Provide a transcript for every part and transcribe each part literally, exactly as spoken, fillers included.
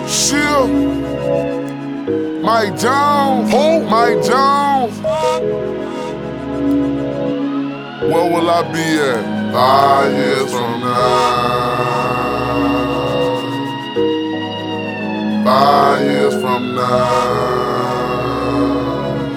Shit. Mike Jones. Who? Mike Jones. Where will I be at five years from now? Five years from now.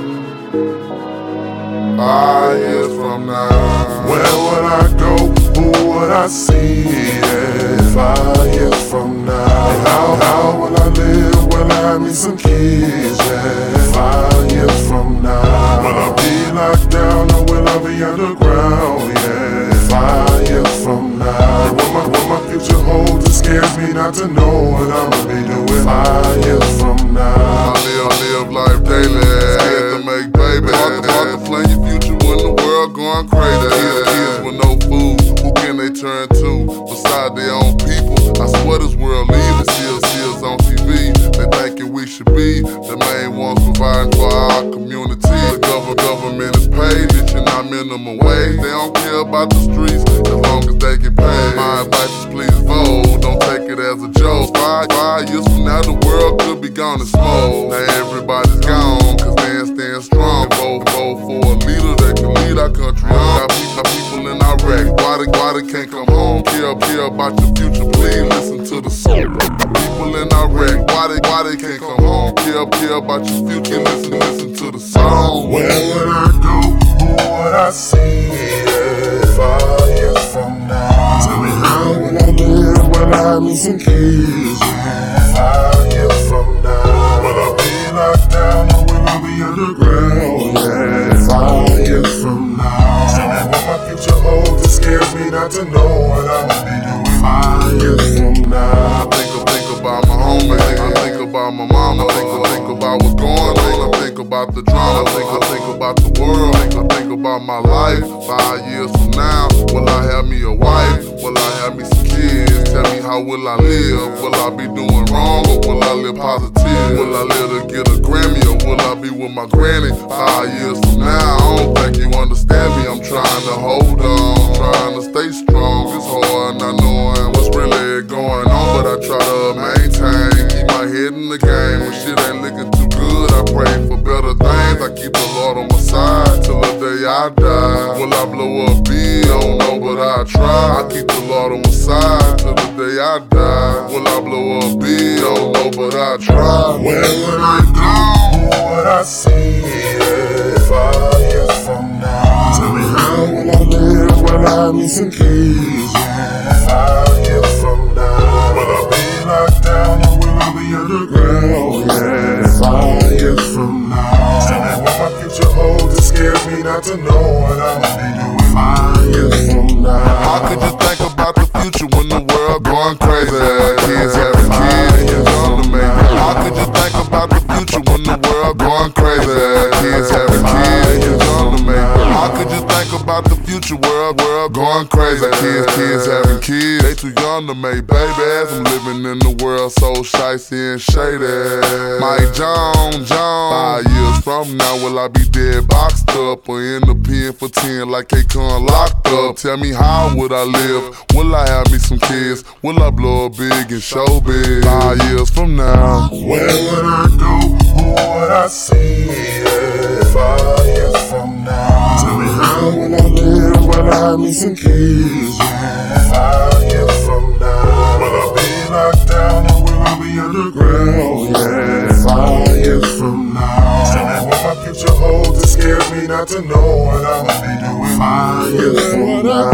Five years from now. Where would I go? Who would I see? Yeah. Five years from now. And how, how will I live? Will I have me some kids? Yeah. Five years from now. Will I be locked down or will I be underground? Yeah. Five years from now. And what my, what my future holds, it scares me not to know what I'ma be doing five years from now. I live, live life daily. Scared to make babies. Hard to, hard to plan your future when the world going crazy. Kids, kids with no food, who can they turn to beside their own people? I swear this world leaving. Seals, seals on T V. They thinking we should be the main ones providing for our community. The government, government is paid, ditching our minimum wage. They don't care about the streets as long as they get paid. My advice is please vote, don't take it as a joke. Five, five years from now the world could be gone in smoke. Now everybody's gone, cause they ain't stand strong. Vote, vote for a leader that can lead our country on. Got people, people in Iraq, why they, why they can't come home? Care, care about your future, please listen to the song. People in Iraq, why they, why they can't come home? Care, care about your future, listen, listen to the song. Where would I go? Who would I see? Yeah. Five years from now. Tell me how will I live? Will I have me some kids? Yeah. Five years from now. Will I be locked down or will I be underground? Yeah. Five years from now. Tell me what my future holds. It scares me not to know what I'ma be doing five years from now. I think, I think about my homie. I think about my mama. I think, I think about what's going on. I think about the drama. I think, I think about the world. I think about my life. Five years from now, will I have me a wife? Will I have me some kids? Tell me how will I live? Will I be doing wrong or will I live positive? Will I live to get a Grammy or will I be with my granny? Five years from now, I don't think you understand me. I'm trying to hold on, trying to stay strong. It's hard not knowing what's really going on, but I try to maintain, keep my head in the game. When shit ain't looking too good, I pray for better things. I keep the Lord on my side till the day I die. Will I blow up big? I don't know, but I try. I keep the Lord on my side till the day I die. Will I blow up big? I don't know, but I try. Where would I go? Who would I see? Yeah. Five years from now. Tell me how will I live? Will I have me some kids? Yeah. Five years from now. Will I be locked down or will I be underground? Yeah. Five years from now. Tell me what my future holds. It scares me not to know what I'ma be doing five years from now. How could you think about the future when the world going crazy? Kids having kids, you young to make. How could you think about the future when the world going crazy? Kids having kids, you young to make. How could you think about the future world, world going crazy? Kids, kids having kids, they too young to make babies. I'm living in the world so shicey and shady. Mike Jones, Jones. Five years from now, will I be dead, boxed up, or in the pen for ten like Akon locked up? Tell me how would I live? Will I have me some kids? Will I blow up big and show big? Five years from now. Where would I go? Who would I see? Yeah. Five years from now. Tell me how will I live? Will I have me some kids? Yeah. Five years from now. Will I be locked down or will I be underground? Yeah. Five years from now. Tell me what my future holds. It scares me not to know what I'ma be doing five years from now.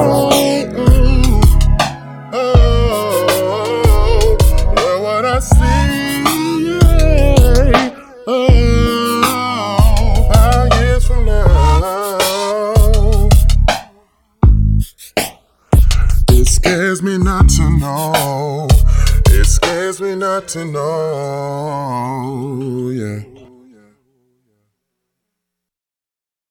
Where would I see? Oh, five years from now. It scares me not to know. It scares me not to know.